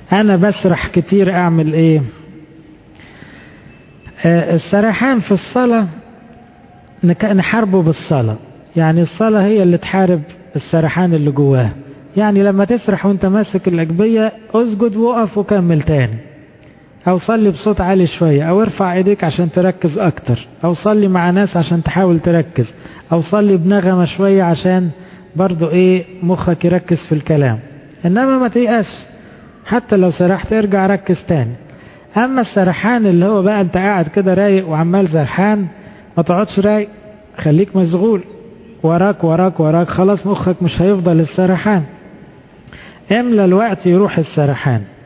انا بسرح كتير اعمل ايه؟ السرحان في الصلاة نحاربه بالصلاة. يعني الصلاة هي اللي تحارب السرحان اللي جواه. يعني لما تسرح وانت ماسك الأجبية اسجد وقف وكمل تاني، او صلي بصوت عالي شوية، او ارفع ايديك عشان تركز اكتر، او صلي مع ناس عشان تحاول تركز، او صلي بنغمة شوية عشان برضو مخك يركز في الكلام. انما ما تيأس، حتى لو سرحت ارجع ركز تاني. اما السرحان اللي هو بقى انت قاعد كده رايق وعمال سرحان، ما تقعدش رايق، خليك مشغول، وراك وراك وراك، خلاص مخك مش هيفضل السرحان. املى الوقت يروح السرحان.